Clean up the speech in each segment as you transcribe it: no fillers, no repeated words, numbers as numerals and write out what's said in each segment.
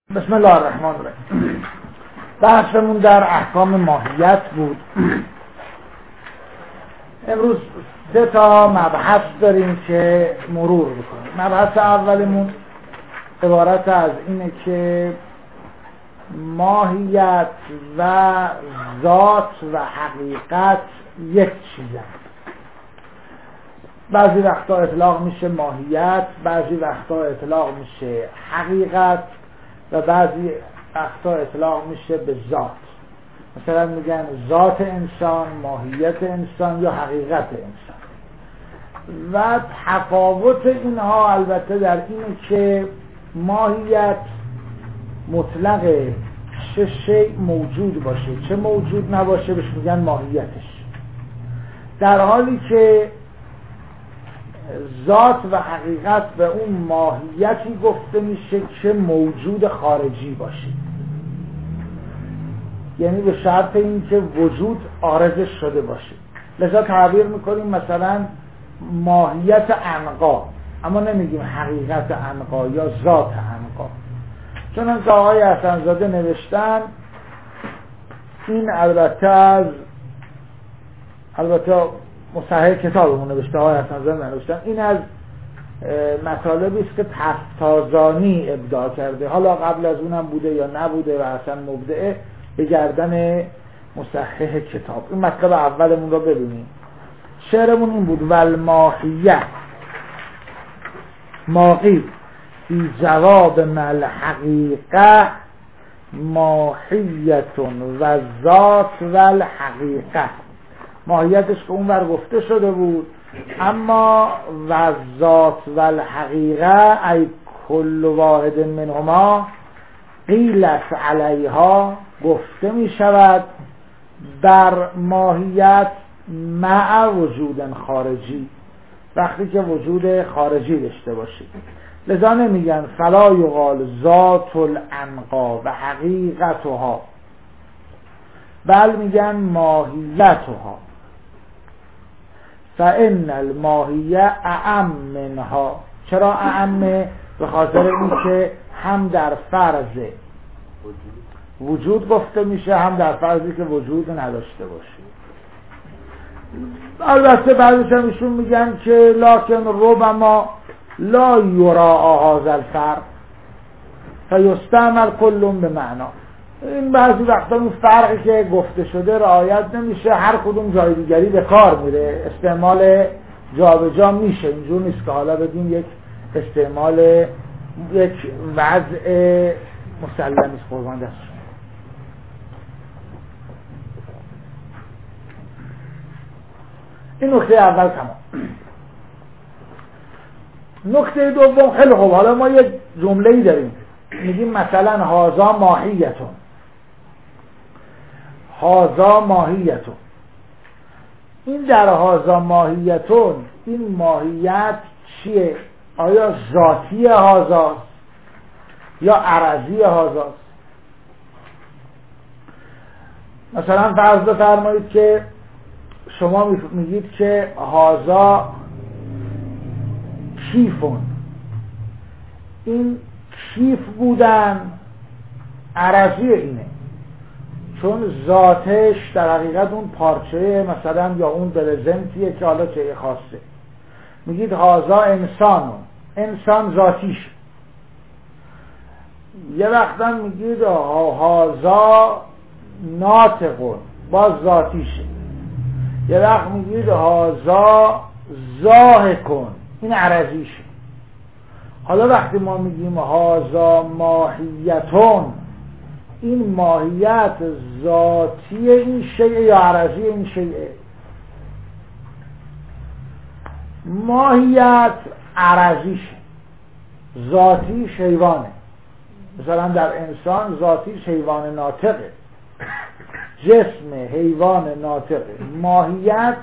بسم الله الرحمن الرحیم. بحثمون در احکام ماهیت بود. امروز 3 تا مبحث داریم که مرور بکنیم. مبحث اولمون عبارت از اینه که ماهیت و ذات و حقیقت یک چیزن. بعضی وقتا اطلاق میشه ماهیت، بعضی وقتا اطلاق میشه حقیقت و بعضی وقتا اطلاق میشه به ذات. مثلا میگن ذات انسان، ماهیت انسان یا حقیقت انسان. و تفاوت اینها البته در اینه که ماهیت مطلقه، چه شیء موجود باشه چه موجود نباشه بهش میگن ماهیتش، در حالی که ذات و حقیقت به اون ماهیتی گفته میشه که موجود خارجی باشه، یعنی به شرط اینکه وجود عارضش شده باشه. لذا تعبیر میکنیم مثلا ماهیت عنقا، اما نمیگیم حقیقت عنقا یا ذات عنقا. چون که آقای حسن‌زاده نوشتن، این البته مصحح کتابمون نوشته، آقای حسن‌زاده نوشتن، این از مطالبی است که تفتازانی ابداع کرده، حالا قبل از اونم بوده یا نبوده و اصلا مبدعه به گردن مصحح کتاب. این مطلب اولمون رو ببینیم. شعرمون این بود: والماهیه ماقی فی جواب مل حقیقه ماهیت و ذات و الحقیقه. ماهیتش که اون ور گفته شده بود، اما و ذات و الحقیقه ای کل واحد منهما قیلت علیها گفته می شود در ماهیت مع وجود خارجی، وقتی که وجود خارجی داشته باشید. لذا نمیگن فلا یقال ذات العنقا و حقیقتها، بل میگن ماهیتها، فان الماهیه اعم منها. چرا اعمه؟ به خاطر این که هم در فرض وجود گفته میشه، هم در فرضی که وجود نداشته باشه. البته بعضیش هم ایشون میگن که لکن ربما لا یرا هذا الفرق فیستعمل کل به معنا. این بعضی وقتا این فرقی که گفته شده رعایت نمیشه، هر کدوم جای دیگری به کار میره، استعمال جابجا میشه. اینجور نیست که حالا بدیم یک استعمال یک وضع مسلمی است. قربان دست. این نکته اول تمام. نکته دوم خیلی خوب، حالا ما یک جمله‌ای داریم میگیم مثلا هازا ماهیتون، هازا ماهیتون. این در هازا ماهیتون، این ماهیت چیه؟ آیا ذاتی هازاست یا عرضی هازاست؟ مثلا فرض بفرمایید که شما میگید که هازا کیفون، این کیف بودن عرضی اینه، چون ذاتش در حقیقت اون پارچه مثلا یا اون برزنتیه که حالا چه خاصه. میگید هازا انسانون، انسان ذاتیش. یه وقتا میگید هازا ناطقون، باز ذاتیشه. یه وقت میگید هازا ضاحکون، این عرضیشه. حالا وقتی ما میگیم هازا ماهیتون، این ماهیت ذاتی این شیء یا عرضی این شیء؟ ماهیت عرضیشه، ذاتی حیوانه. مثلا در انسان ذاتی حیوان ناطقه، جسم حیوان ناطقه. ماهیت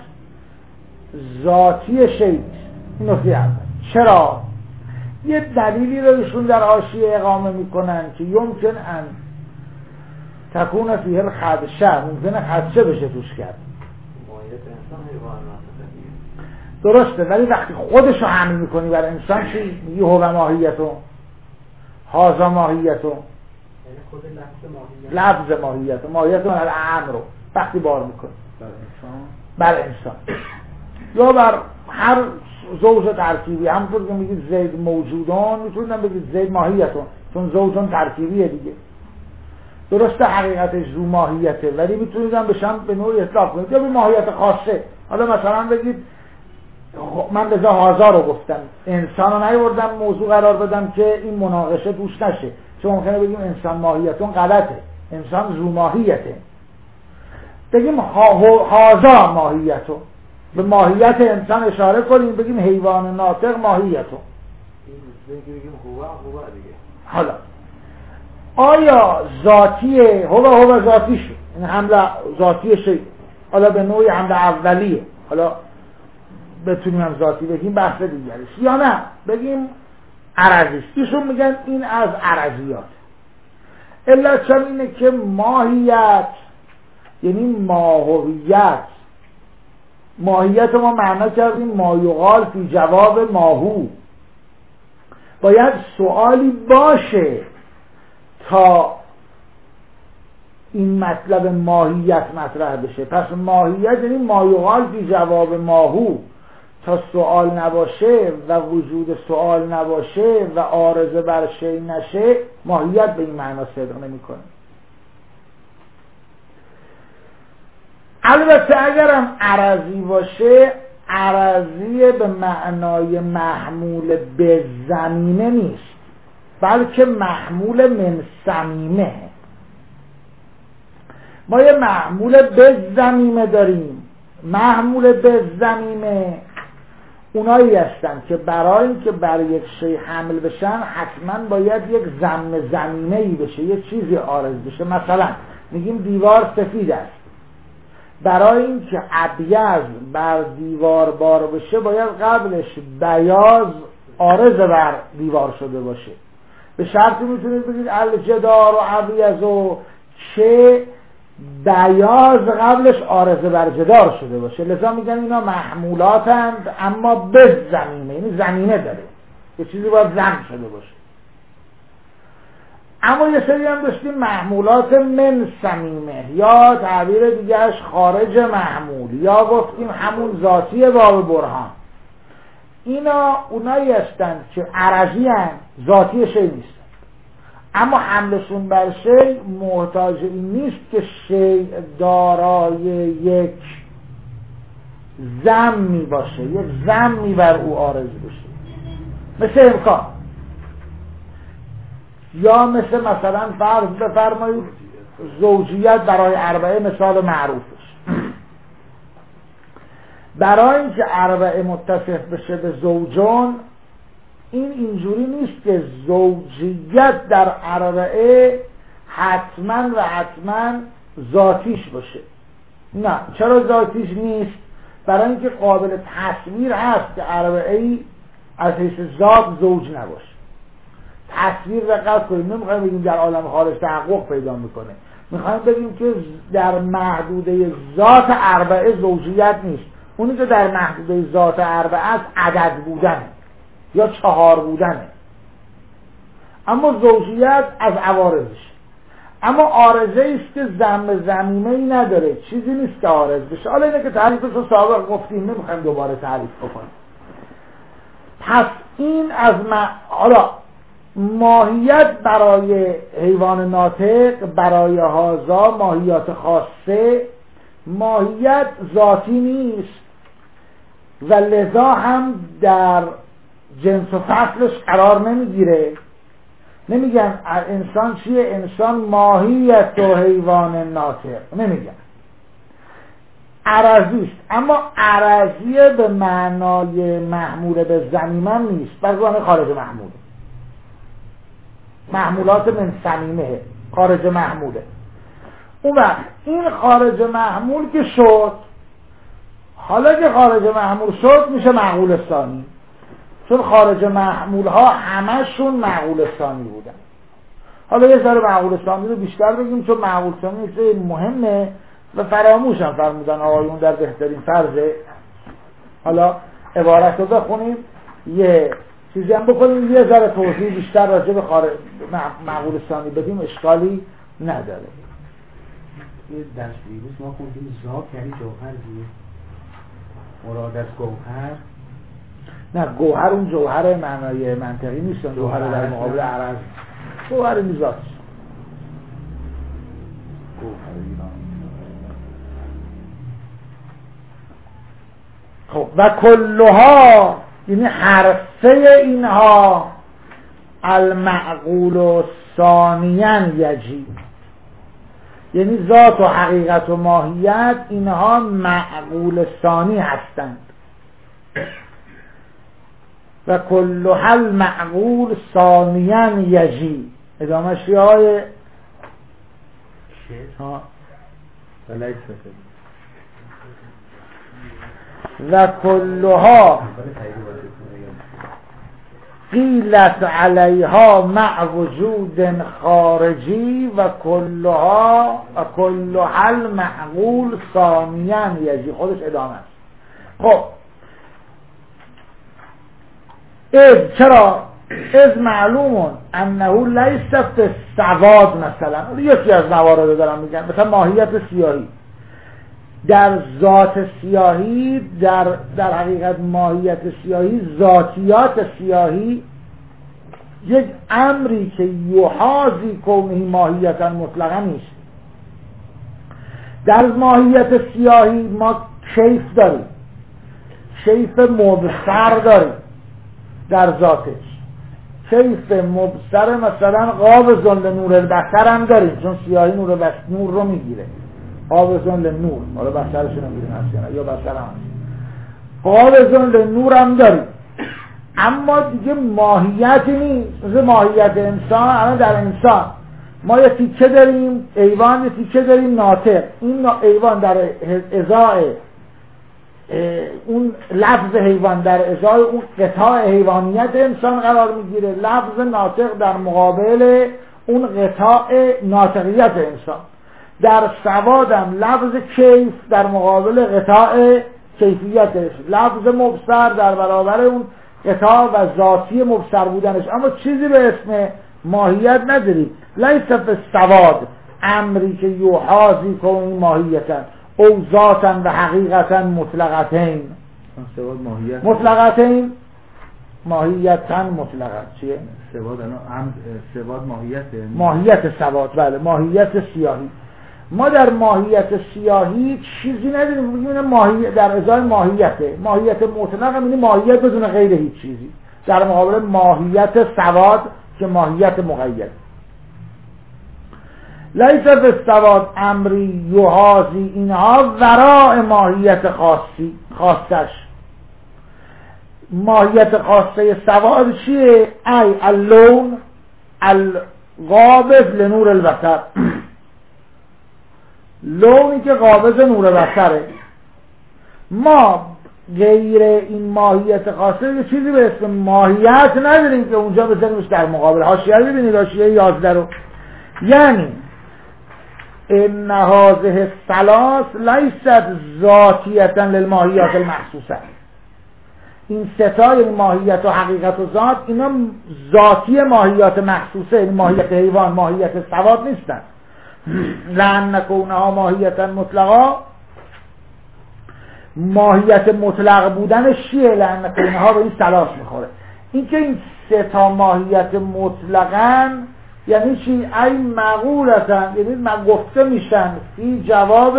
ذاتی شیء. این نکته اول. چرا؟ یه دلیلی رو ایشون در حاشیه اقامه میکنن که یمکن ان تکون فیه الخدشه، ممکنه خدشه بشه توش کرد. ماهیت انسان حیوان ناطقه درسته، ولی وقتی خودشو حمل میکنی بر انسان چی؟ میگی هو ماهیتون، هازا ماهیتون. یعنی خود لفظ ماهیت ماهیت اون امر رو وقتی بار میکنه بر انسان یا بر هر زوج ترکیبی. همونطور که میگید زید موجودان میتونم بگید زید ماهیتون، چون زوجان ترکیبیه دیگه. درسته حقیقتش رو ماهیته ولی میتونیدم بشم به نوعی اطلاق کنید یا به ماهیت خاصه. حالا مثلا بگید من به جا هازا رو گفتم، انسان رو نیوردم موضوع قرار بدم که این مناقشه توش نشه، چون ممکنه بگیم انسان ماهیتون غلطه، انسان رو ماهیته. بگیم هازا ماهیتو، به ماهیت انسان اشاره کنیم، بگیم حیوان ناطق ماهیتو. بگیم هو دیگه. حالا آیا ذاتیه؟ هو ذاتی شد، این حمله ذاتی شد، حالا به نوعی حمله اولیه، حالا بتونیم هم ذاتی بگیم بحث دیگریش، یا نه بگیم عرضیست. ایشون میگن این از عرضیات. علت چون اینه که ماهیت یعنی ماهیت ما معنا کردیم ما یقال فی جواب ماهو، باید سوالی باشه تا این مطلب ماهیت مطرح بشه. پس ماهیت یعنی ما یقال فی جواب ماهو، تا سوال نباشه و وجود سوال نباشه و عارضه بر شی نشه ماهیت به این معنا صدق نمیکنه. البته اگرم عرضی باشه، عرضی به معنای محمول به زمینه نیست بلکه محمول من صمیمه. ما یه محمول به زمینه داریم. محمول به زمینه اونایی هستن که برای اینکه بر یک شی حمل بشن حتما باید یک زمینه‌ای بشه، یک چیزی عارض بشه. مثلا میگیم دیوار سفید است، برای اینکه ابیض بر دیوار بار بشه باید قبلش بیاض عارض بر دیوار شده باشه. به شرطی میتونید بگید الجدار و ابیض و چه بیاض قبلش عارضه بر جدار شده باشه. لذا میگن اینا محمولاتند اما به زمینه، یعنی زمینه داره، یه چیزی باید زم شده باشه. اما یه سری هم داشتیم محمولات من صمیمه، یا تعبیر دیگرش خارج محمول، یا گفتیم همون ذاتی باب برهان. اینا اونایی هستند که عرضی هستند، ذاتی شی نیست، اما حملشون بر شی محتاج این نیست که شی دارای یک ضمی باشه، یک ضمی بر او عارض بشه، مثل امکان. یا مثلا فرض بفرمایید زوجیت برای اربعه مثال معروفش. برای اینکه اربعه متصف بشه به زوجان، این اینجوری نیست که زوجیت در اربعه حتما ذاتیش باشه. نه، چرا ذاتیش نیست؟ برای اینکه قابل تصویر هست که اربعه از حیث ذات زوج نباشه. تصویر دقت کنیم، نمیخوایم بگیم در عالم خارج تحقق پیدا میکنه، میخوایم بگیم که در محدوده ذات اربعه زوجیت نیست. اونی که در محدوده ذات اربعه است عدد بودنه یا 4 بودنه، اما زوجیت از عوارضش. اما عارضه است که زمینه‌ای نداره، چیزی نیست که عارض بشه. حالا اینه که تعریفش رو سابق گفتیم، نمیخوایم دوباره تعریف بکنیم. پس این از حالا ماهیت برای حیوان ناطق، برای هازا ماهیات خاصه، ماهیت ذاتی نیست و لذا هم در جنس و فصلش قرار نمیگیره. نمیگن انسان چیه؟ انسان ماهیت و حیوان ناطق نمیگن، عرضیست. اما عرضیه به معنای محمول به زمینم نیست، بلکه خارج محموله. محمولات من صمیمه، خارج محموله. اون وقت این خارج محمول که شد، حالا که خارج محمول شد میشه معقول ثانی، چون خارج محمول ها همشون معقول ثانی بودن. حالا یه ذره معقول ثانی رو بیشتر بگیم، چون معقول ثانی خیلی مهمه و فراموش هم فرمودن آقایون در بهترین فرضه. حالا عبارت رو بخونیم، یه چیزی هم بکنیم یه ذره توضیح بیشتر راجع به معقول ثانی بدیم اشکالی نداره. یه درس دیروز ما خوندیم ذات یعنی جوهر دیگه، مراد از گوهر نه گوهر اون جوهر معنای منطقی نیست، جوهر در مقابل عرض گوهر ذات خب و کلها یعنی حرفه اینها المعقول ثانیاً یجی، یعنی ذات و حقیقت و ماهیت اینها معقول ثانی هستند و کلها المعقول ثانیاً یجی. ادامه های و کلها قیلت علیها مع وجود خارجی و کلها المعقول ثانیاً یجی. خودش ادامه است. خب چرا؟ از معلومون انه لیس فی السواد مثلا، یکی از موارد دارم میگن، مثلا ماهیت سیاهی در ذات سیاهی، در حقیقت ماهیت سیاهی، ذاتیات سیاهی یک امری که یحاذی کونه ماهیتا مطلقا نیست. در ماهیت سیاهی ما کیف داریم، کیف مبصر داریم در ذاتش، کیف مبصر مثلا قابض لنور البصر هم داریم، چون سیاهی نور رو میگیره، قابض لنور، حالا بصرش نمیگیریم اصلا یا بصر هم قابض لنور هم داریم، اما دیگه ماهیتی نیست. مثل ماهیت انسان، الان در انسان ما یه تیکه داریم ایوان، یه تیکه داریم ناطق، این ایوان در ازای اون لفظ حیوان در ازای اون قطاع حیوانیت انسان قرار میگیره، لفظ ناطق در مقابل اون قطاع ناطقیت انسان. در سوادم لفظ کیف در مقابل قطاع کیفیتش، لفظ مبصر در برابر اون قطاع و ذاتی مبصر بودنش، اما چیزی به اسم ماهیت نداریم. لیس فی السواد امری که یحاذی کونه ماهیتا او ذاتا و حقیقتا مطلقتین. سواد ماهیت مطلقتین، ماهیتا مطلقت چیه؟ سواد الان سواد ماهیته، ماهیت سواد، بله ماهیت سیاهی. ما در ماهیت سیاهی چیزی نداریم، بگیم ماهیت در ازای ماهیته، ماهیت مطلق هم ماهیت بدون غیر هیچ چیزی، در مقابل ماهیت سواد که ماهیت مقید. لیس فی السواد امری یحاذی اینها وراء ماهیت خاصش. ماهیت خاصه سواد چیه؟ ای اللون القابض لنور البصر، لونی که قابض نور بصره. ما غیر این ماهیت خاصه یه چیزی به اسم ماهیت نداریم که اونجا بزنیمش در مقابل. حاشیه رو ببینید، حاشیه 11 رو، یعنی ان هذه الثلاث لیست ذاتیتا للماهیات المحسوسه. این ستا، یعنی ماهیت و حقیقت و ذات، اینا ذاتی ماهیات محسوسه، یعنی ماهیت حیوان، ماهیت سواد نیستن. لأن کونها ماهیتا مطلقا، ماهیت مطلق بودنش چیه؟ لأن کونها به این ثلاث میخوره. این که این سه تا ماهیت مطلقاً یعنی چی؟ ای معقولتن، یعنی گفته میشن فی جواب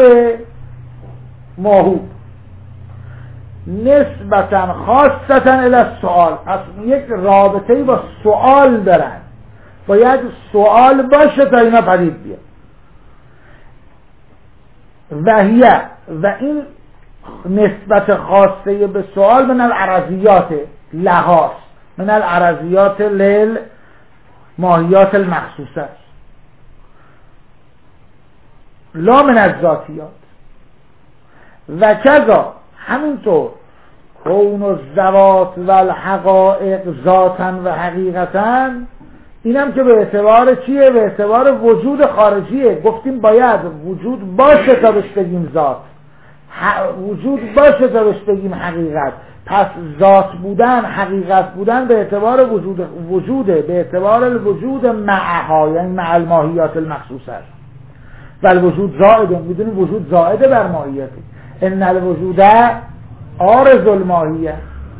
ماهو نسبتا خاصتا الی السؤال، اصلا یک رابطه‌ای با سؤال دارن، باید سؤال باشه تا اینا پدید بیاد. و این نسبت خاصه به سؤال من العرضیات لحاظ، من العرضیات لیل ماهیات المخصوصه لا من الذاتیات. و کذا همینطور کون الذوات و الحقائق ذاتا و حقیقتا، اینم که به اعتبار چیه؟ به اعتبار وجود خارجیه. گفتیم باید وجود باشه تا بهش بگیم ذات، وجود باشه تا بهش بگیم حقیقت. پس ذات بودن، حقیقت بودن به اعتبار وجوده، به اعتبار الوجود معها، یعنی مع الماهیات المخصوصه است. و الوجود زائده، میدونیم وجود زائده بر ماهیته. ان الوجود عارض الماهیه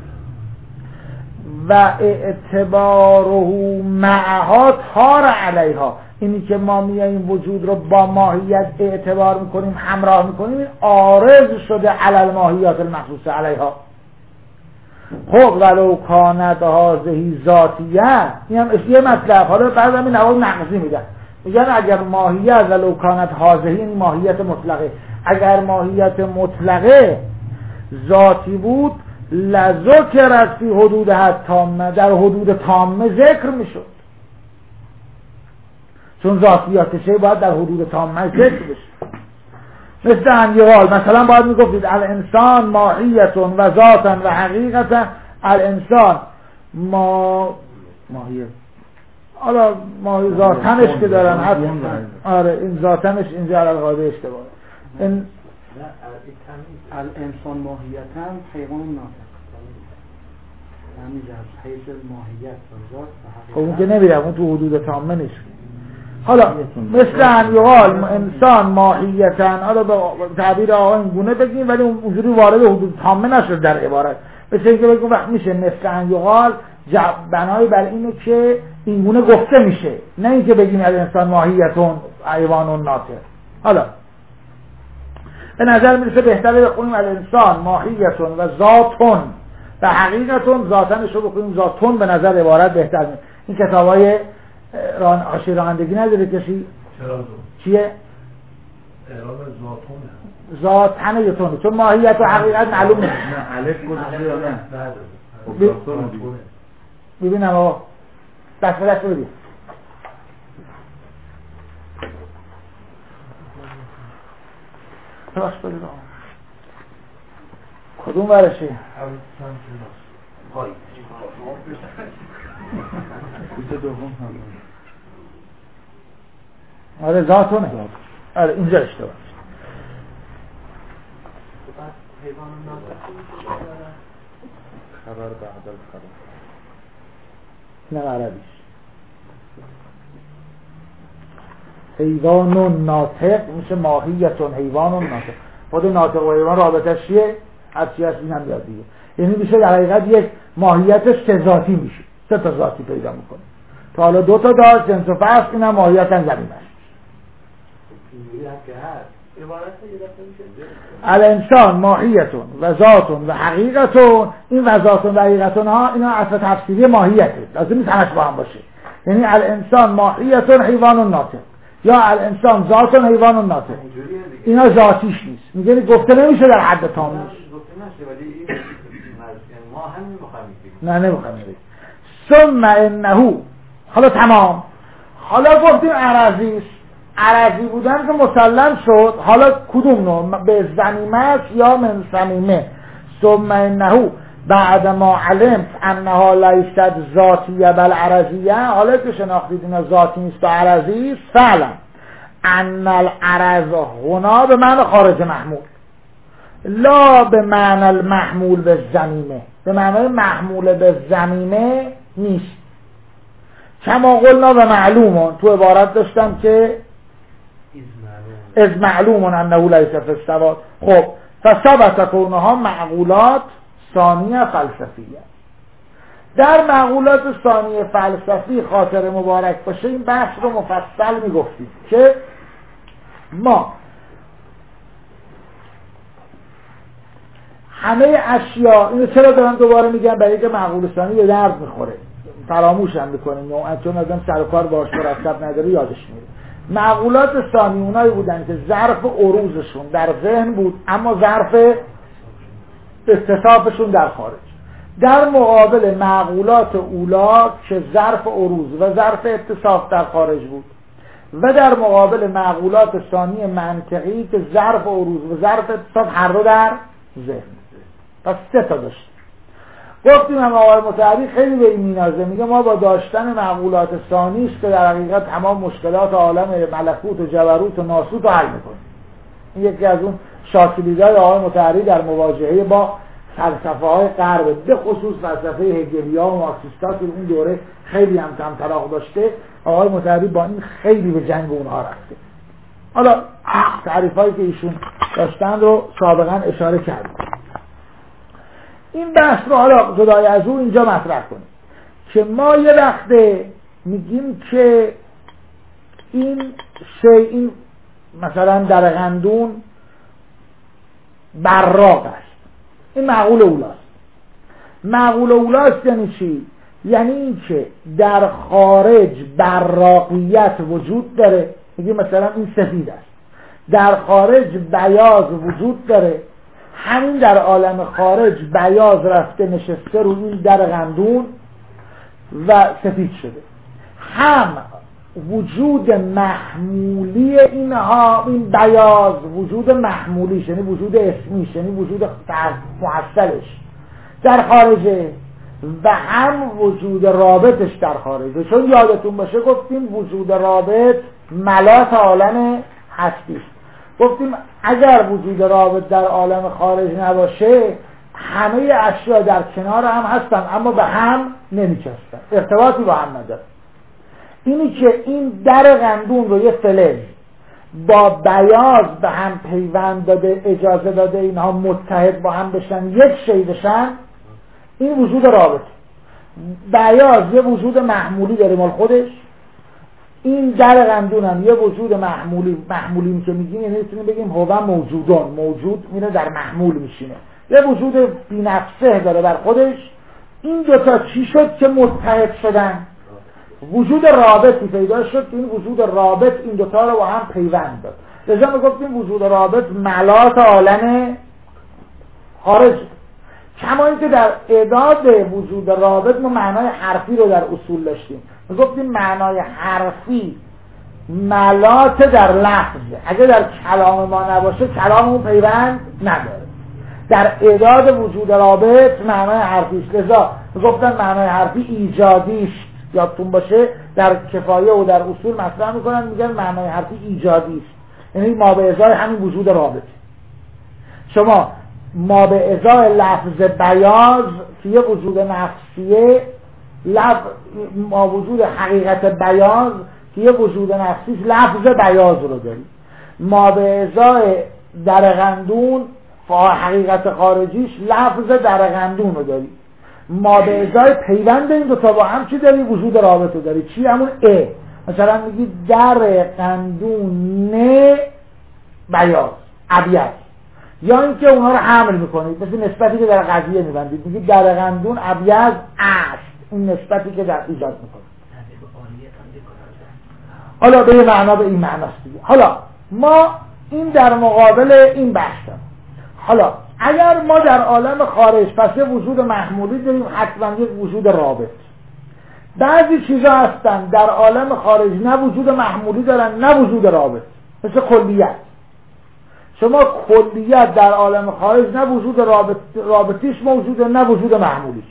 و اعتباره معها تار علیها. اینی که ما میاییم وجود رو با ماهیت اعتبار میکنیم، همراه میکنیم، این عارض شده علی الماهیات المخصوصه علیها. خب ولو کانت هذه ذاتیه، این هم یه مطلب. حالا بعد همین نواز نقضی میدن، میگن اگر ماهیت ولو کانت هذه، این ماهیت مطلقه، اگر ماهیت مطلقه ذاتی بود لذکرت فی حدودها التامه، در حدود تامه ذکر میشد، چون ذاتیات شی باید در حدود تامه ذکر بشه. مثل انیقال مثلا باید میگفتید الانسان ماهیت و ذاتا و حقیقتا. الانسان ماهیت، حالا ماهی ذاتنش که دارن حتی، آره این ذاتنش اینجا القاعده اشتباهه. این الانسان ماهیتا حیوان ناطق، همین جهت حیث ماهیت و ذات و حقیقت. خب اون که نمیرم، اون تو حدود تامه نیست. حالا مثل انیقال انسان ماهیتا، حالا به تعبیر آقا این گونه بگیم ولی اونجوری وارد حدود تامه نشد در عبارت. مثل اینکه بگیم وقت میشه مثل انیقال بنای بر اینه که این گونه گفته میشه، نه اینکه بگیم الانسان ماهیتون حیوان ناطق. حالا به نظر میرسه بهتره بخونیم الانسان ماهیتون و ذاتون و حقیقتون. ذاتنش رو بخونیم ذاتون، به نظر عبارت بهتر میاد. این کتابای آشی رانندگی نداره کسی؟ چیه؟ اعراب ذاتونه، ذاتن یتونه، چون ماهیت و حقیقت معلوم نیست. نه الف گذاشته یا نه؟ ببینم آقا دست به دست ببین. راست بگید آقا کدوم ورشه؟ آره ذاتونه، آره اینجا اشتباه. خبر بعد الخبر، نه عربیش. حیوان ناطق میشه ماهیتون حیوان ناطق. خود ناطق و حیوان رابطش چیه؟ هرچی هست این هم یاد دیگه. یعنی میشه در حقیقت یک ماهیت سه ذاتی میشه، سه تا ذاتی پیدا میکنه. تا حالا دو تا داشت جنس و فصل، این هم ماهیتاً زمینش. الانسان ماهیتون و ذاتون و حقیقتون. این و ذاتون و حقیقتون ها اینا اصل تفسیری ماهیته، لازم نیست همش با هم باشه. یعنی الانسان ماهیتون حیوان ناطق یا الانسان ذاتون حیوان ناطق، اینا ذاتیش نیست. میگه گفته نمیشه در حد تام نیست. نه نمیخوام بگم. ثم انه، حالا تمام. حالا گفتیم عرضی بودن که مسلم شد. حالا کدوم نوع؟ به زمیمه است یا من صمیمه؟ ثم انه بعد ما علمت انها لیست ذاتیه بل عرضیه. حالا که شناختید اینا ذاتی نیست و عرضی است، فعلا ان العرض هنا به معنی خارج محمول، لا به معنی المحمول به زمیمه، به معنی محمول به زمیمه نیست. کما قلنا و معلومون، تو عبارت داشتم که از معلومون انه لیس فی السواد. خب فثبت کونها معقولات ثانیه فلسفیه. در معقولات ثانیه فلسفی خاطر مبارک باشه این بحث رو مفصل میگفتیم که ما همه اشیاء، اینو چرا دارم دوباره میگم؟ برای که معقول ثانی به درد میخوره، فراموش هم میکنیم چون ازم سر و کار باش مرتب نداره یادش میره. معقولات ثانی اونایی بودن که ظرف عروضشون در ذهن بود اما ظرف اتصافشون در خارج، در مقابل معقولات اولا که ظرف عروض و ظرف اتصاف در خارج بود، و در مقابل معقولات ثانی منطقی که ظرف عروض و ظرف اتصاف هر دو در ذهن. پس سه تا داشت. گفتیم هم آقای متعبی خیلی به این مینازه، میگه ما با داشتن معقولات ثانی است که در حقیقت تمام مشکلات عالم ملکوت و جبروت و ناسوت رو حل میکنیم. این یکی از اون شاکیلی‌های آقای مطهری در مواجهه با فلسفه‌های غرب، به خصوص فلسفه هگلیا و مارکسیستا که اون دوره خیلی هم طلاق داشته، آقای مطهری با این خیلی به جنگ اونها رفته. حالا تعریفایی که ایشون داشتن رو سابقا اشاره کردم. این بحث رو حالا جدای از اون اینجا مطرح کنیم که ما یه وقته میگیم که این مثلا در قندون براق است، این معقول اولاست. معقول اولاست یعنی چی؟ یعنی این که در خارج براقیت وجود داره، میگیم مثلا این سفید است، در خارج بیاض وجود داره، همین در عالم خارج بیاض رفته نشسته روی این در قندون و سفید شده. هم وجود محمولی اینها، این بیاض وجود محمولیش یعنی وجود اسمیش یعنی وجود محصلش در خارجه و هم وجود رابطش در خارجه. چون یادتون باشه گفتیم وجود رابط ملاط عالم هستیست. گفتیم اگر وجود رابط در عالم خارج نباشه همه اشیا در کنار هم هستن اما به هم نمیچسبن، ارتباطی با هم نداره. اینی که این در قندون رو یه فلز با بیاض به هم پیوند داده، اجازه داده اینها متحد با هم بشن، یک شی بشن، این وجود رابط. بیاض یه وجود محمولی داره مال خودش، این در قندون هم یه وجود محمولی که میگیم یعنی میتونیم بگیم هو موجودون، موجود میره در محمول میشینه، یه وجود بی‌نفسه داره بر خودش. این دوتا چی شد که متحد شدن؟ وجود رابطی پیدا شد که این وجود رابط این دوتا رو با هم پیوند داد. لذا ما گفتیم وجود رابط ملاط عالم خارج. کما اینکه در اعداد وجود رابط ما معنای حرفی رو در اصول داشتیم. ما گفتیم معنای حرفی ملاط در لفظ، اگه در کلام ما نباشه کلام اون پیوند نداره. در اعداد وجود رابط معنای حرفیش. لذا گفتن معنای حرفی ایجادیش، یادتون باشه در کفایه و در اصول مطرح میکنن، میگن معنای حرفی ایجادیست، یعنی ما به ازای همین وجود رابط. شما ما به ازای لفظ بیاض که یه وجود نفسیه، ما وجود حقیقت بیاض که یه وجود نفسیه، لفظ بیاض رو داریم. ما به ازای در قندون حقیقت خارجیش لفظ در قندون رو داریم. ما به ازای پیوند این دوتا با هم چی داری؟ وجود رابط رو داری. چی؟ همون ا. مثلا میگی در قندون بیاض ابیض، یا اینکه اونا رو حمل میکنید، مثل نسبتی که در قضیه میبندید، میگی در قندون ابیض است، این نسبتی که در ایجاد میکنید. حالا به معنا به این معناست دیگه. حالا ما این در مقابل این بحثم. حالا اگر ما در عالم خارج پس یه وجود محمولی داریم، حتما یک وجود رابط. بعضی چیزا هستن در عالم خارج نه وجود محمولی دارن نه وجود رابط، مثل کلیت. شما کلیت در عالم خارج نه وجود رابطیش موجوده نه وجود محمولیش،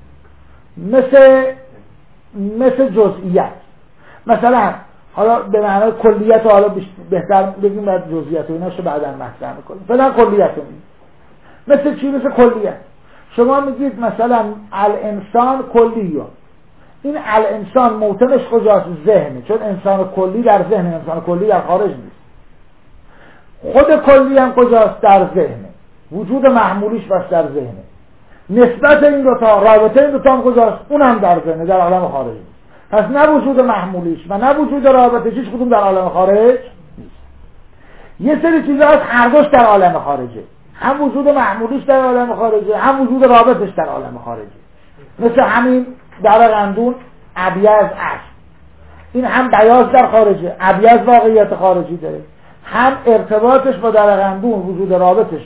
مثل جزئیت. مثلا حالا به معنای کلیت حالا بهتر بگیم بعد جزئیات و ایناشو بعداً مطرح می‌کنیم. فعلا کلیت رو میگیم. مثل چی؟ مثل کلیت. شما میگید مثلا الانسان کلیه، این الانسان موطنش کجاست؟ ذهنه، چون انسان کلی در ذهن، انسان کلی در خارج نیست. خود کلی هم کجاست؟ در ذهنه، وجود محمولیش بس در ذهنه. نسبت این دوتا، رابطه این دوتا هم کجاست؟ اون هم در ذهنه، در عالم خارج نیست. پس نه وجود محمولیش و نه وجود رابطش هیچ کدوم در عالم خارج نیست. یه سری چیزا هست هر دوش در عالم خارجه، هم وجود محمولیش در عالم خارجه هم وجود رابطش در عالم خارجه. مثل همین در قندون ابیض است، این هم بیاض در خارجه، ابیض واقعیت خارجی داره، هم ارتباطش با در قندون وجود رابطش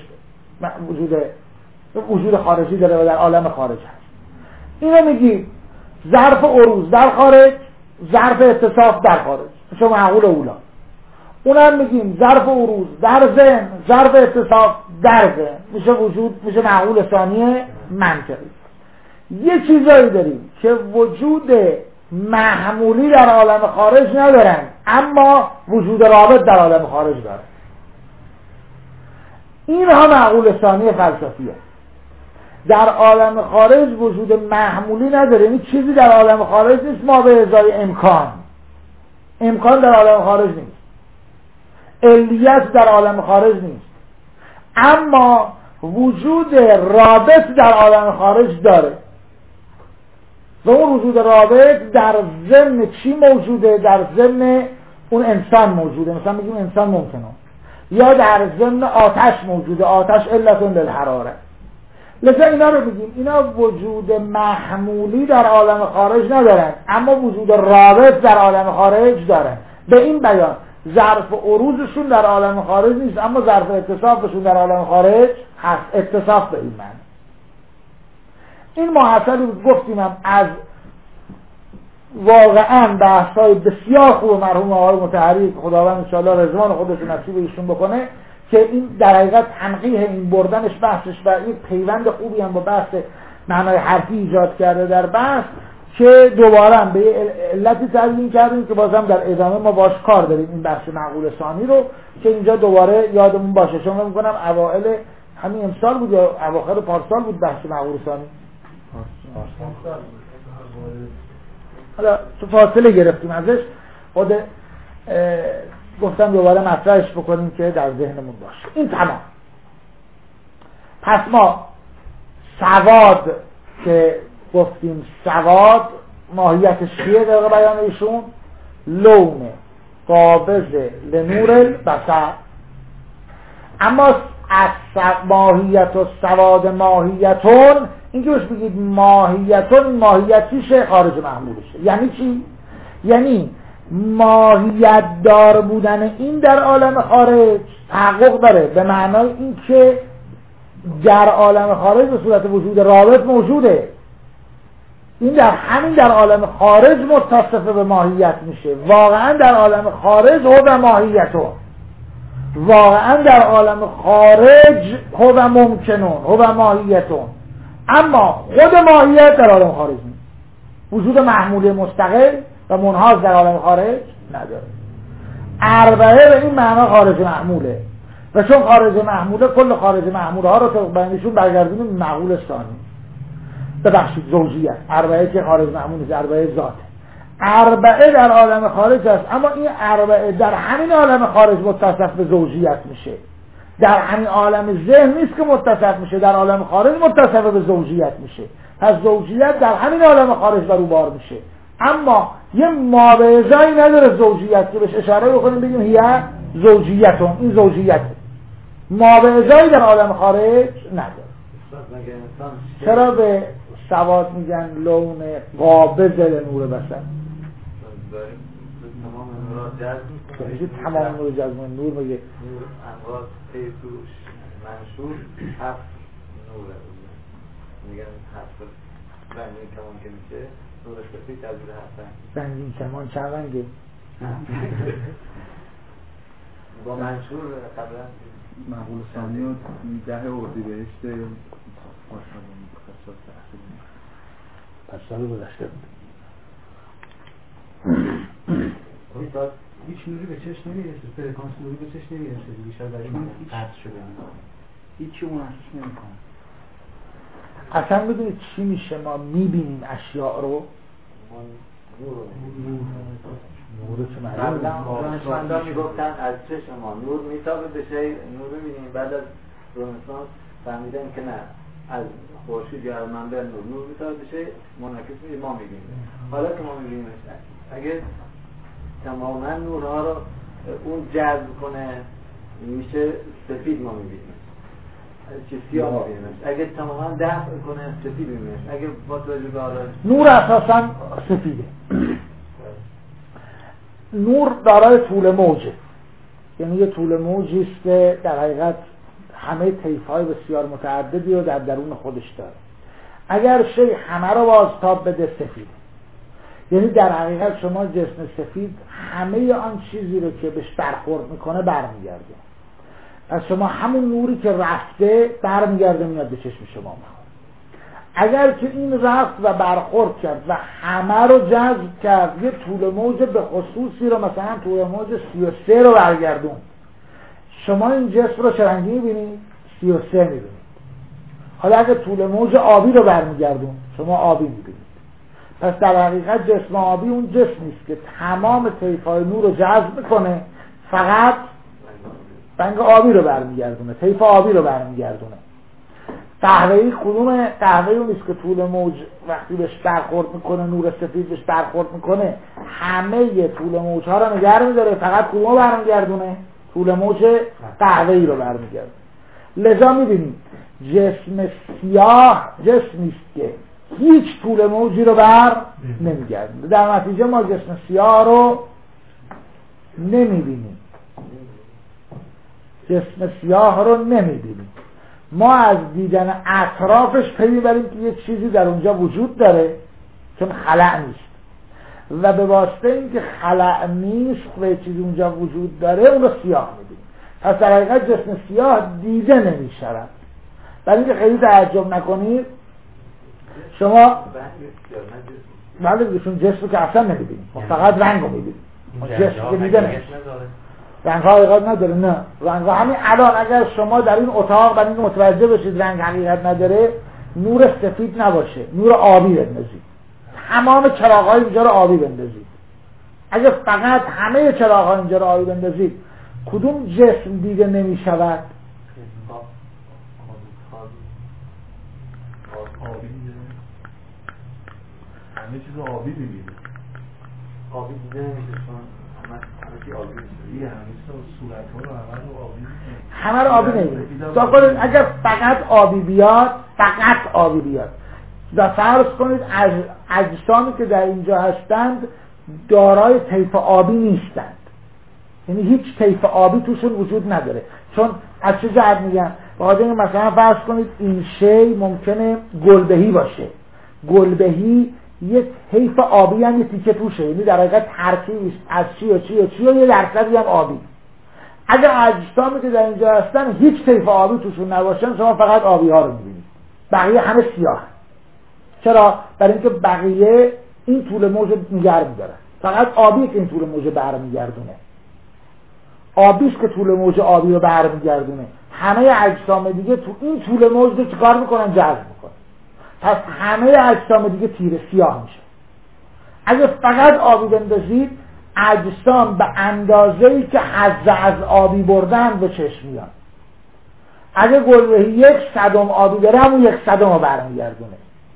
وجود خارجی داره و در عالم خارج هست. اینو میگیم ظرف عروض در خارج، ظرف اتصاف در خارج، میشه معقول اولا. اونم میگیم ظرف عروض در ذهن، ظرف اتصاف در ذهن، میشه معقول ثانیه منطقی. یه چیزایی داریم که وجود محمولی در عالم خارج ندارن اما وجود رابط در عالم خارج دارن. اینها معقول ثانی فلسفیه. در عالم خارج وجود محمولی نداره، یعنی چیزی در عالم خارج نیست ما به ازای امکان در عالم خارج نیست، علیت در عالم خارج نیست، اما وجود رابط در عالم خارج داره و اون وجود رابط در ضمن چی موجوده؟ در ضمن اون انسان موجوده. مثلا بگیم انسان ممکنه، یا در ضمن آتش موجوده، آتش علت للحراره. لذا اینا رو بگیم اینا وجود محمولی در عالم خارج ندارن، اما وجود رابط در عالم خارج دارن. به این بیان ظرف عروضشون در عالم خارج نیست، اما ظرف اتصافشون در عالم خارج هست. اتصاف به این معنی. این محصلی گفتیم هم از واقعا بحث‌های بسیار خوب مرحوم آقای مطهری، خداوند انشاءالله رضوان خودش نصیب ایشون بکنه، که این در حقیقت تنقیح این بردنش بحثش و این پیوند خوبی هم با بحث معنای حرفی ایجاد کرده در بحث، که دوباره هم به علتی تعیین کردیم که بازم در ادامه ما باش کار داریم این بحث معقول ثانی رو، که اینجا دوباره یادمون باشه. شما میگم اوائل همین امسال بود یا اواخر پارسال بود بحث معقول ثانی؟ حالا تو فاصله گرفتیم ازش، خود گفتم دوباره مطرحش بکنیم که در ذهنمون باشه. این تمام. پس ما سواد که گفتیم، سواد ماهیتش چیه در بیان ایشون؟ لون قابض لنور البصر. اما از ماهیت و سواد ماهیتون، این که بهش بگید ماهیتون، ماهیتیشه خارج محمولشه. یعنی چی؟ یعنی ماهیت دار بودن این در عالم خارج تحقق داره، به معنای این که در عالم خارج به صورت وجود رابط موجوده. این در عالم خارج متصف به ماهیت میشه. واقعا در عالم خارج هو ماهیتون، واقعا در عالم خارج هو ممکنون، هو ماهیتون، اما خود ماهیت در عالم خارج نیست. وجود محمول مستقل و منحاز در عالم خارج نداره. اربعه به این معنا خارج محموله، و چون خارج محموله کل خارج محموله ها رو طبق بیانشون برگردونیم معقول ثانی. ببخشید زوجیت، اربعه که خارج محمول نیست، اربعه ذاته. اربعه در عالم خارج هست، اما این اربعه در همین عالم خارج متصف به زوجیت میشه. در همین عالم ذهن نیست که متصف میشه، در عالم خارج متصف به زوجیت میشه. پس زوجیت در همین عالم خارج بروبار میشه، اما یه مابعضایی نداره زوجیت که بهش اشاره بکنیم بگیم هیه زوجیتون، این زوجیته. مابعضایی در عالم خارج نداره. چرا به سواد میگن لون قابض لنور بصر؟ تمام نور جذب میکنه. تمام نور جذب نور میگه نور انواع پیدوش منشور هفت نوره میگن هفت رنگین کمان که میشه نور سفید تبدیل هفت رنگین کمان چند رنگه؟ با منشور قبلا معقول ثانی و 10 اردیبهشت آشنایی مختصر تحصیل پس سال گذشته بود. هیچ نوری به چشم نمیرسه، فرکانس نوری به چشم نمیرسه دیگه، شاید در این قطع شده هیچی اون محسوس نمی‌کنه. اصلا میدونید چی میشه ما میبینیم اشیاء رو؟ نور چه معلومه؟ دانشمندان میگفتن از چشم ما نور میتابه بشه، نور میبینیم. بعد از رنسانس فهمیدن که نه، از خورشید یا از منبع نور میتابه بشه منعکس میشه ما میبینیم. حالا که ما میبینیمش اگه تماما نورها رو اون جذب کنه میشه سفید، ما میبینیم چیز سیاه میبینیمش. اگه تماما دفع کنه سفید میبینیمش. اگه با توجه به نور اساسا سفیده. نور دارای طول موجه، یعنی یه طول موجی است که در حقیقت همه طیف‌های بسیار متعددی رو در درون خودش داره. اگر شی همه رو بازتاب بده سفید، یعنی در حقیقت شما جسم سفید همه آن چیزی رو که بهش برخورد میکنه برمیگرده. پس شما همون نوری که رفته برمیگرده میاد به چشم شما. اگر که این رفت و برخورد کرد و همه رو جذب کرد، یه طول موج به خصوصی رو، مثلا طول موج 33 رو برگردون، شما این جسم رو چه رنگی میبینید؟ 33 میبینید. حالا اگه طول موج آبی رو برمیگردون شما آبی میبینید. پس در حقیقت جسم آبی اون جسمی است که تمام طیف‌های نور رو جذب میکنه، فقط رنگ آبی رو برمیگردونه، طیف آبی رو برمیگردونه. قهوه‌ای کدوم قهوه‌ای اون است که طول موج وقتی بهش برخورد میکنه، نور سفید بهش برخورد میکنه، همه طول موج‌ها رو نگه می‌داره، فقط کدوم رو برمیگردونه؟ طول موج قهوه‌ای رو برمیگردونه. لذا می‌بینید جسم سیاه جسمی است که هیچ طول موجی رو بر نمیگردونه. در نتیجه ما جسم سیاه رو نمی‌بینیم. جسم سیاه رو نمی‌بینیم. ما از دیدن اطرافش پی میبریم که یک چیزی در اونجا وجود داره، چون خلأ نیست، و به واسطه اینکه خلأ نیست و چیزی اونجا وجود داره اون رو سیاه می‌بینیم. پس در حقیقت جسم سیاه دیده نمی‌شود. برای اینکه خیلی تعجب نکنید شما بله چون جسم که اصلا نمی‌بینیم، فقط رنگ رو می‌بینیم. جسم که دیده نمیشه، رنگ ها حقیقت نداره. نه، رنگ ها همین الان اگر شما در این اتاق برای اینکه متوجه بشید رنگ حقیقت نداره، نور سفید نباشه، نور آبی بندازید، تمام چراغ های اینجا رو آبی بندازید. اگر فقط همه چراغ ها اینجا رو آبی بندازید، کدوم جسم دیده نمی شود؟ آبی همه چیز آبی ببینید. آبی دیده نمیشه همه رو آبی نمیبینید. اگر فقط آبی بیاد، و فرض کنید اجسامی که در اینجا هستند دارای طیف آبی نیستند، یعنی هیچ طیف آبی توشون وجود نداره. چون از چه جهت میگم؟ بخاطر اینکه مثلا فرض کنید این شی ممکنه گلبهی باشه، گلبهی یک حیف آبی هم یه تیکه توشه، یعنی در حقیقت ترکیبی از چی و چی و چی و یه درصدی هم آبی. اگر اجسامی که در اینجا هستن هیچ حیف آبی توشون نباشن، شما فقط آبی ها رو میبینید، بقیه همه سیاه. چرا؟ برای اینکه بقیه این طول موج نگه می‌دارن، فقط آبی که این طول موج برمیگردونه. آبیش که طول موج آبی رو برمیگردونه. همه اجسام دیگه تو این طول موج رو چیکار میکنن؟ جذب میکنن. پس همه اجسام دیگه تیره سیاه میشه. اگه فقط آبی بندازید، اجسام به اندازه‌ای که حظ از آبی بردن به چشم میاد. اگه گلبهی 1/100 آبی داره، همون 1/100 رو برمیگردونه.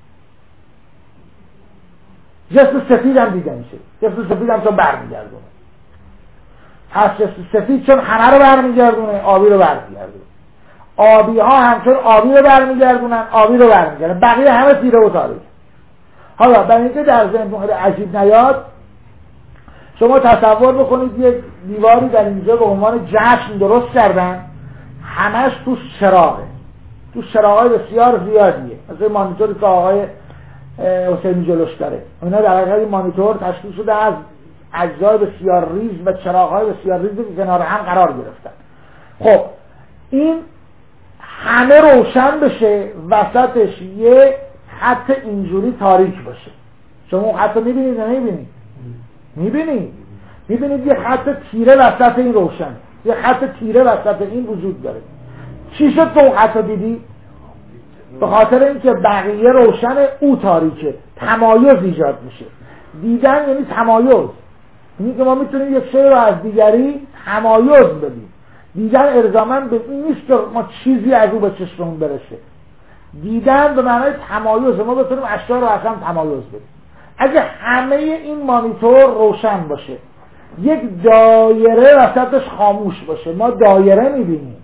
جسم سفید هم دیده میشه، جسم سفید هم چون برمیگردونه. پس جسم سفید چون همه رو برمیگردونه، آبی رو برمیگردونه. آبی ها همچون آبی رو برمیگردونن، آبی رو برمیگردونن، بقیه همه تیره و تاریک. حالا برای اینکه در ذهنتون عجیب نیاد، شما تصور بکنید یک دیواری در اینجا به عنوان جشن درست کردن، همش تو چراغه، تو چراغای بسیار زیادیه، مثل مانیتوری که آقای حسینی جلوش داره. اینا در حقیقت این مانیتور تشکیل شده از اجزای بسیار ریز و چراغ‌های بسیار ریز که کنار هم قرار گرفتن. خب این همه روشن بشه، وسطش یه خط اینجوری تاریک باشه. شما خط می‌بینید یا نمی‌بینید؟ می‌بینید یه خط تیره وسط این روشن، یه خط تیره وسط این وجود داره. چی شد تو خط دیدی؟ به خاطر اینکه بقیه روشن، او تاریکه، تمایز ایجاد میشه. دیدن یعنی تمایز، یعنی که ما میتونیم یک شی رو از دیگری تمایز بدیم. دیدن الزاماً به این نیست که ما چیزی از او به چشممون برسه. دیدن به معنای تمایز، ما بتونیم اشیا رو اصلا تمایز بدیم. اگه همه این مانیتور روشن باشه، یک دایره وسطش خاموش باشه، ما دایره میبینیم،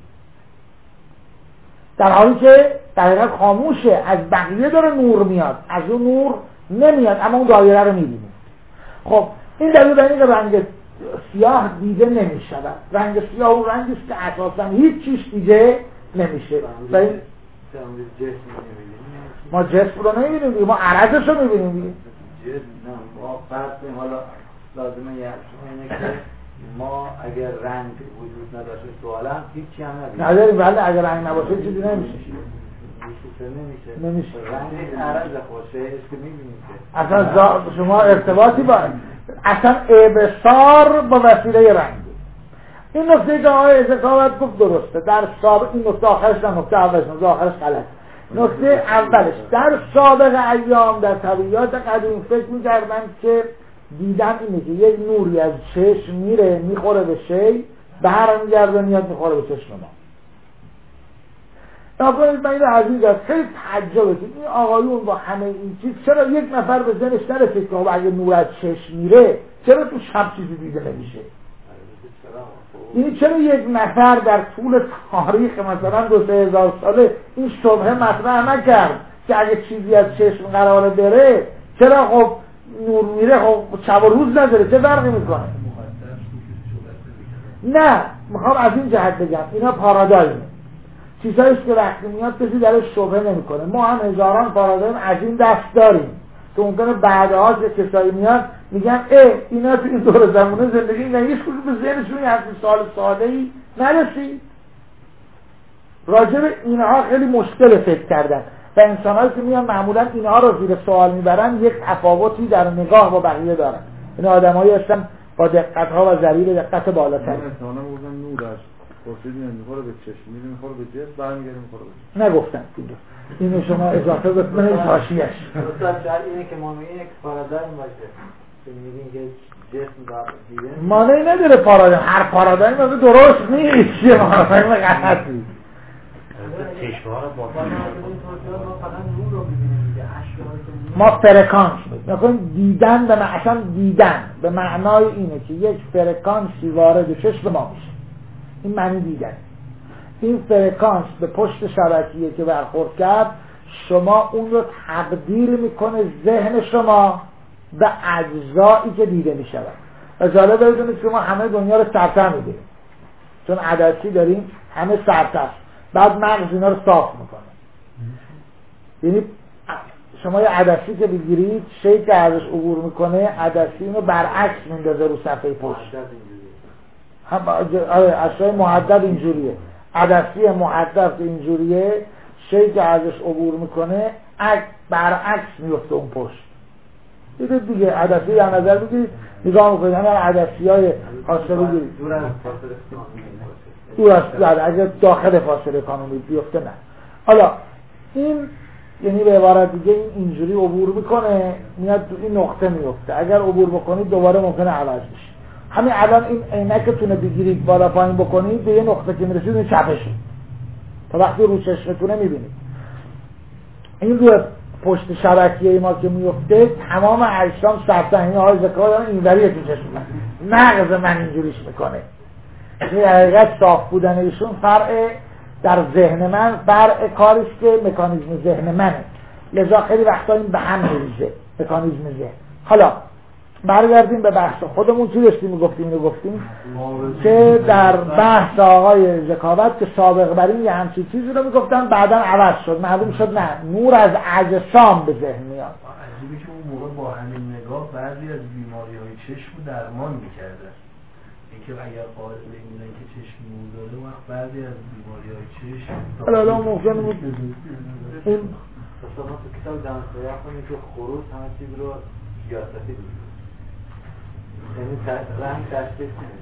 در حالی که در حقیقت خاموشه، از بقیه داره نور میاد، از اون نور نمیاد، اما اون دایره رو میبینیم. خب این دلیل بر اینکه رنگ سیاه دیده نمیشود. رنگ سیاه اون رنگی است که اساسا هیچ چیز دیده نمیشه. ما جسم رو نمیبینیم، ما عرضش رو میبینیم. ما فرض کنیم حالا لازمه اینه که ما اگر رنگ وجود نداشته تو عالم هیچی هم نداریم، ولی اگر رنگ نباشه چیزی نمیشه. نمیشه. رنگ عرض خوشه است که میبینیم که اصلا شما ارتباطی با اصلا ابصار با وسیله رنگ. این نکته که آقای ذکاوت گفت درسته. در سابق این نکته آخرش نه، نکته اولش، نکته آخرش غلط. نکته اولش در سابق ایام در طبیعیات قدیم فکر می‌کردن که دیدن اینه که یک نوری از چشم میره میخوره به شی، برمیگرده میاد میخوره به چشم ما. نکنید من این عزیز است خیلی تعجبه که این آقایون با همه این چیز چرا یک نفر به ذهنش نرسید که اگه نور از چشم میره چرا تو شب چیزی دیده نمیشه؟ این چرا یک نفر در طول تاریخ مثلا 2000 ساله این شبهه مطرح نکرد که اگه چیزی از چشم قراره بره چرا خب نور میره، خب شب و روز نداره، چه فرقی میکنه؟ نه، میخوام از این جهت بگم اینا پارادایم چیزاییست که وقتی میاد کسی درش شبهه نمیکنه. ما هم هزاران پارادایم از این دست داریم که ممکنه بعدها که کسایی میاد میگن اینا تو این دور زمانه زندگی نگیش کنید به ذهنشون یه سال ساده‌ای نرسید. راجع به اینها خیلی مشکل فکر کردن و انسان‌هایی که میان معمولا اینها رو زیر سوال میبرن یک تفاوتی در نگاه با بقیه دارن. این آدمایی هستن با دقت‌ها و ضریب دقت بالاتر. مثلا میگن نور از خورشید میخوره به چشم، میخوره به جسم، برمیگره میخوره به چشم. نگفتن اینو شما اضافه بکنید حاشیه‌اش. استاد شاید اینه که ما میگیم یک پارادایم باشه که میگیم که جسم با دیده مانعی نداره پارادایم، هر پارادایم مثلا درست نیست، یه پارادایم غلطی. چشم‌ها رو با ما فرکانس میگیم. دیدن به اصلا دیدن به معنای اینه که یک فرکانسی وارد چشم ما میشه. این معنی دیدن. این فرکانس به پشت شبکیه که برخورد کرد شما اون رو تبدیل میکنه ذهن شما به اجزایی که دیده میشود. و جالب بدونید که ما همه دنیا رو سرتر میگیریم چون عدسی داریم، همه سرتر، بعد مغز اینا رو صاف میکنه. یعنی شما یه عدسی که بگیرید شی که ازش عبور میکنه عدسی اینو برعکس میندازه رو صفحه پشت. اشیاء محدد اینجوریه، عدسی محدد اینجوریه، شی که ازش عبور میکنه برعکس میفته اون پشت. دیدید دیگه عدسی در نظر بگیرید نگاه میکنید همه عدسی های خاصه بگیرید دور از اگر داخل فاصله کانونی بیفته نه. حالا این یعنی به عبارت دیگه این اینجوری عبور میکنه میاد تو این نقطه میفته، اگر عبور بکنید دوباره ممکنه عوض بشه. همین الان این عینکتونه بگیرید بالا پایین بکنید به یه نقطه که میرسید این چپشه تا وقتی رو چشمتونه میبینید. این روی پشت شبکیه ما که میفته تمام اجسام سرطن این های ذکر دارن اینوریه تو چشم من، مغز من اینجوریش میکنه. این حقیقت صاف بودن ایشون فرع در ذهن من فرع کاریست که مکانیزم ذهن منه، لذا خیلی وقتا این به هم میریزه مکانیزم ذهن. حالا برگردیم به بحث خودمون. چی داشتیم میگفتیم؟ اینو گفتیم که در بحث آقای ذکاوت که سابق بر این یه همچین چیزی رو میگفتن بعدا عوض شد، معلوم شد نه، نور از اجسام به ذهن میاد. عجیبه که اون موقع با همین نگاه بعضی از بیماری‌های چشم رو درمان می‌کردن. اینکه اگر قائل بودن که چشم نور داره وقت بعضی از بیماری‌های چشم حالا ممکن بود این شما تو کتاب دانشگاه خونی که خروس همه چیز رو سیاستی بود، یعنی رنگ تشکیل کنید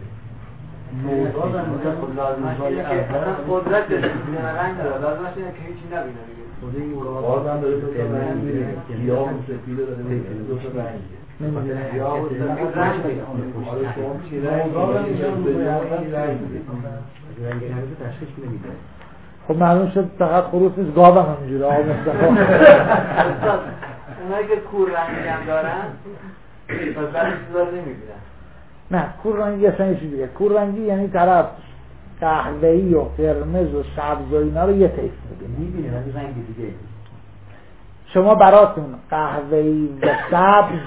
لازمش اینه که اصلا قدرت داشته بودن رنگ داره، لازمش اینه که هیچی نبینه دیگه. خود این مراد داره تو رنگ میره گیاه و سفیده داره دو تا رنگ یا و زمین رنگ میده. آره شما چی رنگ نمیده تشخیص نمیده. خب معلوم شد فقط خروس نیست، گاو هم همینجوره آب مصطفی. اونایی که کور رنگی هم دارن پس بعد چیزا نمیبینن. نه کور رنگی اصلا یه چیز دیگه. کور رنگی یعنی طرف قهوه‌ای و قرمز و سبز و اینا رو یه طیف میبینه ولی رنگ دیگه. شما براتون قهوه‌ای و سبز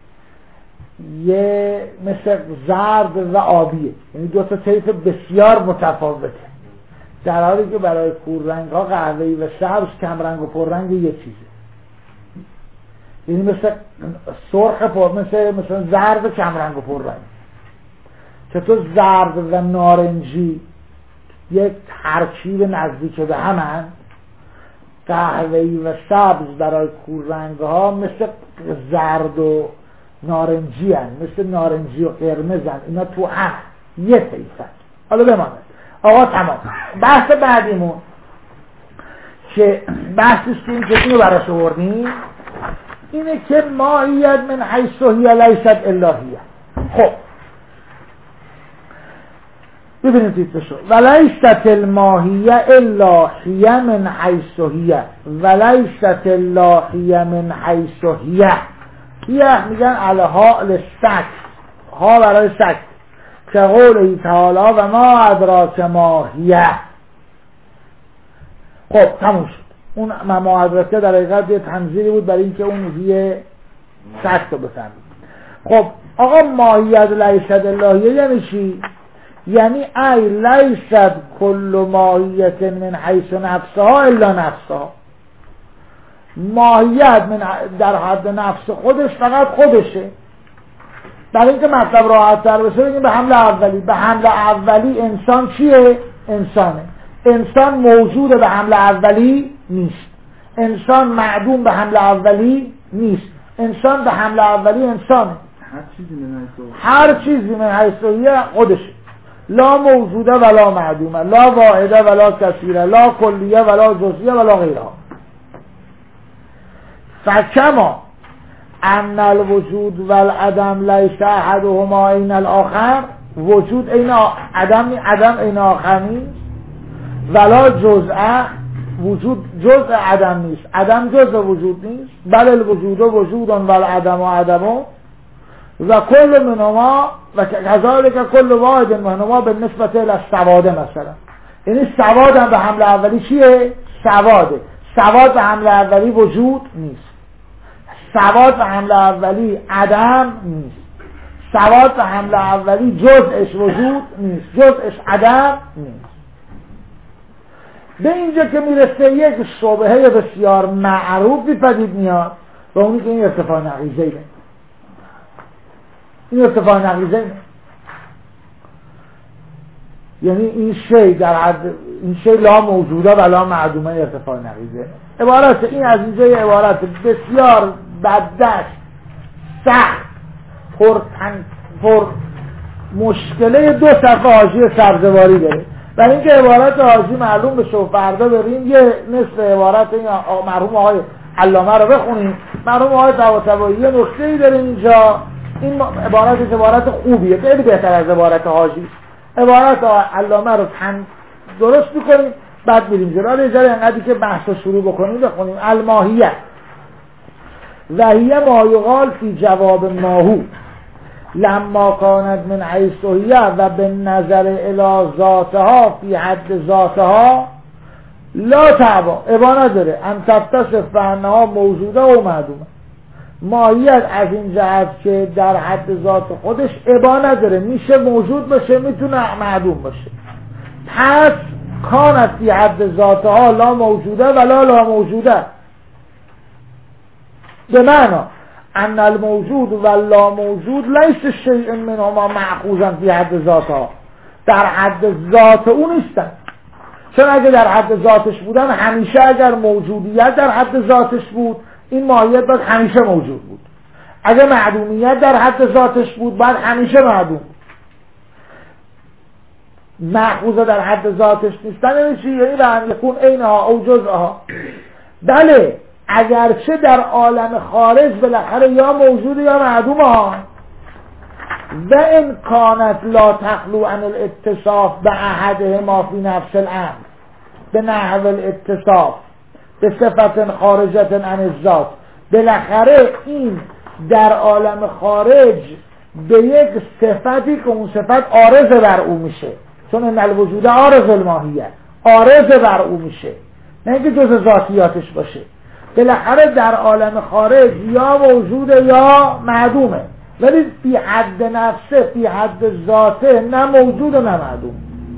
یه مثل زرد و آبیه، یعنی دو تا طیف بسیار متفاوته، در حالی که برای کور رنگ ها قهوه‌ای و سبز کم رنگ و پر رنگ یه چیزه. یعنی مثل سرخ مثل زرد و کم رنگ و پر رنگ. چطور زرد و نارنجی یک ترکیب نزدیک به همن، قهوه‌ای و سبز برای کور رنگ ها مثل زرد و نارنجی هن، مثل نارنجی و قرمز هن، اینا تو هم یه طیفن. حالا بماند آقا تمام. بحث بعدیمون که بحثیست که این کتیم رو براش آوردیم اینه که ماهیت من حیث هی لیست الهیه. خب ببینید تیترشو ولیست الماهیه الا هی من حیث هی ولیست الهیه من حیث هی. هیه میگن الها للسکت، ها برای سکت که قوله تعالی و ما ادراک ما هیه. خب تموم شد. اون ما ادراکه در حقیقت یه تنظیری بود برای اینکه اون هیه سکت رو بفهمید. خب آقا ماهیت لیست الهیه یعنی چی؟ یعنی ای لیست کل ماهیت من حیث نفسها الا نفسها. ماهیت من در حد نفس خودش فقط خودشه. برای اینکه مطلب راحت تر بشه بگیم به حمل اولی. به حمل اولی انسان چیه؟ انسانه. انسان موجود به حمل اولی نیست. انسان معدوم به حمل اولی نیست. انسان به حمل اولی انسانه. هر چیزی من حیثیه خودشه. لا موجوده ولا معدومه، لا واحده ولا کثیره، لا کلیه ولا جزئیه ولا غیرها. فکما ان الوجود والعدم لیس احدهما عین الاخر، وجود عین عدم عین آخر نیست، ولا جزء وجود جزء عدم نیست، عدم جزء وجود نیست، بل الوجود وجود والعدم عدم و کل منهما و کذالک کل واحد منهما بالنسبه الی السواد مثلا. یعنی سواد هم به حمل اولی چیه؟ سواده. سواد به حمل اولی وجود نیست، سواد به حمل اولی عدم نیست، سواد به حمل اولی جزءش وجود نیست، جزءش عدم نیست. به اینجا که میرسه یک شبهه بسیار معروفی پدید میاد و اونی که این ارتفاع نقیضه‌ای. این ارتفاع نقیضه یعنی این شی در حد این شی لا موجوده و لا معدومه ارتفاع نقیضه. عبارت این از اینجا عبارت بسیار بددست سخت پر مشکله دو صفحه حاشیه سبزواری داره. و اینکه عبارت حاشیه معلوم بشه و فردا بریم یه نصف عبارت این مرحوم آقای علامه رو بخونیم. مرحوم آقای طباطبایی یه نکته‌ای داره اینجا. این عبارت خوبیه، خیلی بهتر از عبارت حاجی. عبارت علامه رو درست میکنیم بعد میریم جلو. حالا اجازه انقدری که بحث رو شروع بکنیم بخونیم. الماهیه و هی ما یقال فی جواب ماهو لما کانت من حیث هی و به نظر الی ذاتها فی حد ذاتها لا تعبا ابا نداره ان تتصف فانها موجوده و معدومه. ماهیت از این جهت که در حد ذات خودش ابا نداره، میشه موجود باشه میتونه معدوم باشه. پس کانت فی حد ذاتها لا موجوده ولا لا موجوده، به معنا ان الموجود و لا موجود لیس شیء منهما مأخوذا فی حد ذاتها، در حد ذات اون نیستن. چون اگه در حد ذاتش بودن همیشه اگر موجودیت در حد ذاتش بود این ماهیت باید همیشه موجود بود. اگه معدومیت در حد ذاتش بود باید همیشه معدوم. مأخوذه در حد ذاتش نیستن یعنی چی؟ یعنی به هم یکون عینها او جزءها. بله اگرچه در عالم خارج بالاخره یا موجود یا معدوم ها. و ان کانت لا تخلو عن الاتصاف به احدهما فی نفس الامر به نحو الاتصاف به صفت خارجت عن الذات. بالاخره این در عالم خارج به یک صفتی که اون صفت عارض بر او میشه، چون ان الوجود عارض الماهیت، عارض بر او میشه، نه اینکه جز ذاتیاتش باشه. بالاخره در عالم خارج یا موجود یا معدومه، ولی فی حد نفسه فی حد ذاته نه موجود و نه معدوم.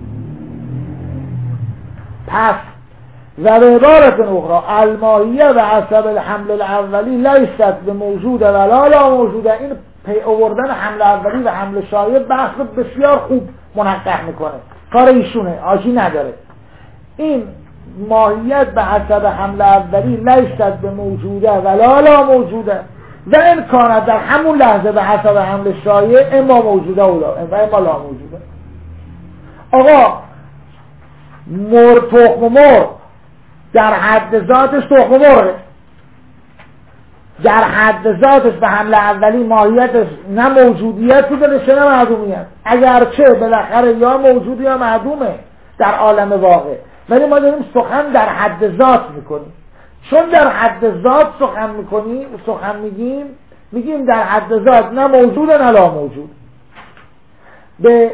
پس و به عبارت اخرى الماهیه و حسب الحمل الاولی لیست به موجود ولا لا موجوده. این پی آوردن حمل اولی و حمل شایع بحث بسیار خوب منقح میکنه، کار ایشونه، آشی نداره. این ماهیت به حسب حمل اولی لیست به موجوده ولا لا موجوده و این کانت در همون لحظه به حسب حمل شایع اما موجوده و اما لا موجوده. آقا تخم مرغ در حد ذاتش تخم مرغه، در حد ذاتش به حمله اولی ماهیتش نه موجودیت بوده نه معدومیت، اگرچه بالاخره یا موجود یا معدومه در عالم واقع، ولی ما داریم سخن در حد ذات میکنیم. چون در حد ذات سخن میگیم در حد ذات نه موجود نه لا موجود. به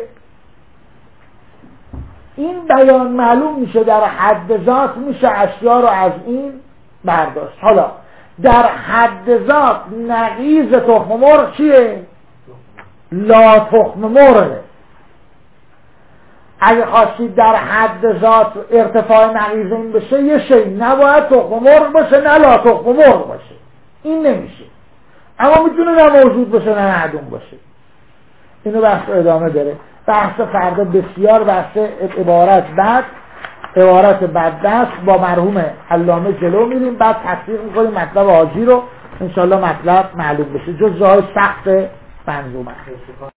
این بیان معلوم میشه در حد ذات میشه اشیا رو از این برداشت. حالا در حد ذات نقیض تخم مرغ چیه؟ لا تخم مرغه. اگه خواستید در حد ذات ارتفاع نقیض این بشه، یه شی نباید تخم مرغ باشه نه لا تخم مرغ باشه، این نمیشه. اما میتونه نه موجود باشه نه معدوم باشه. اینو بحث ادامه داره. بحث فردا بسیار بحث عبارت بددست با مرحوم علامه جلو میریم، بعد تحقیق میکنیم مطلب حاجی رو، انشالله مطلب معلوم بشه جز جای سخت منظومه.